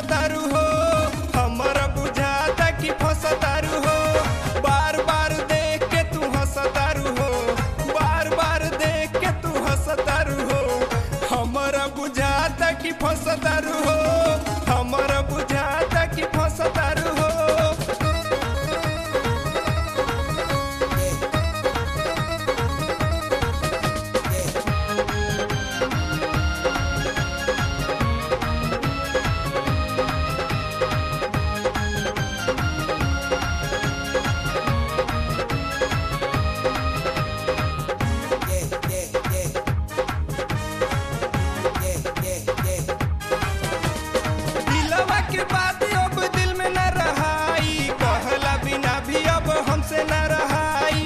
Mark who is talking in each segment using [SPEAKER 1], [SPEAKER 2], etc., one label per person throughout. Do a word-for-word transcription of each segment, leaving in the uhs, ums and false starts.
[SPEAKER 1] फंसतारू हो, हमरा बुझाता कि फंसतारू हो। बार बार देख के तू हंसतारू हो, बार बार देख के तू हंसतारू हो। हमरा बुझाता कि फंसतारू हो, हमरा बुझाता कि फंसतारू हो। दिलवा के बात अब दिल में न रहाई, कहला बिना भी अब हमसे न रहाई।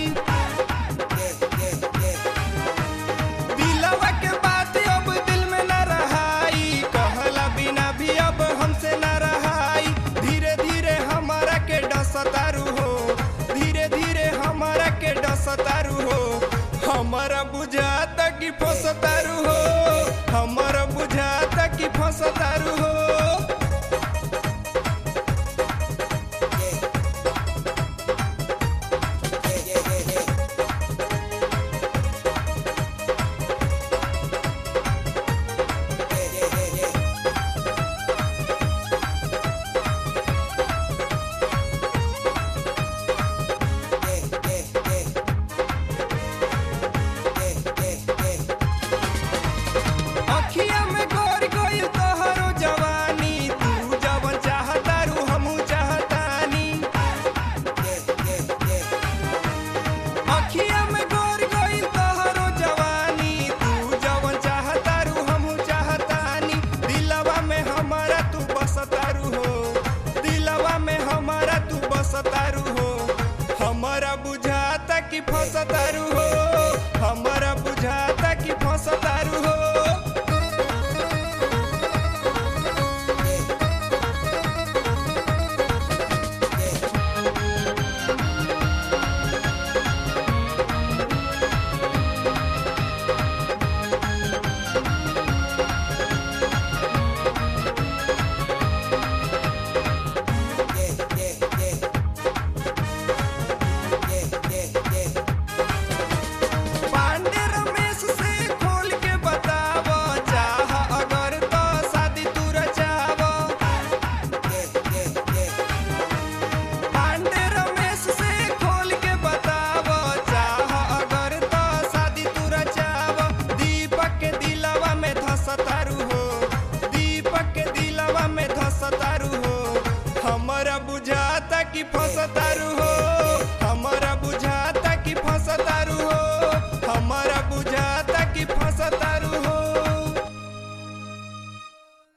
[SPEAKER 1] दिलवा के बात अब दिल में न रहाई, कहला बिना भी अब हमसे न रहाई। धीरे धीरे हमारा के डसतारू हो, धीरे धीरे हमारा के डसतारू हो। हमारा बुझाता कि फंसतारू हो, हमारा बुझाता कि फंसतारू हो। अखिया में गोर गइल तोहरो जवानी, तू जवन चाहतारू हमहू चाहतानी। अखिया में गोर गइल तोहरो जवानी, तू जवन चाहतारू हमहू चाहतानी। दिलवा में हमारा तू बसतारू हो, दिलवा में हमारा तू बसतारू हो। हमारा बुझाता कि फंसतारू हो, हमारा बुझाता कि फंसतारू हो। पांडे रमेश से खोल के बताव, चाह अगर तो शादी तू रचाव। पांडे रमेश से खोल के बताव, चाह अगर तो शादी तू रचाव। दीपक के दिलवा में धसतारू हो, दीपक के दिलवा में धसतारू हो। हमरा बुझाता कि फंसतारू हो,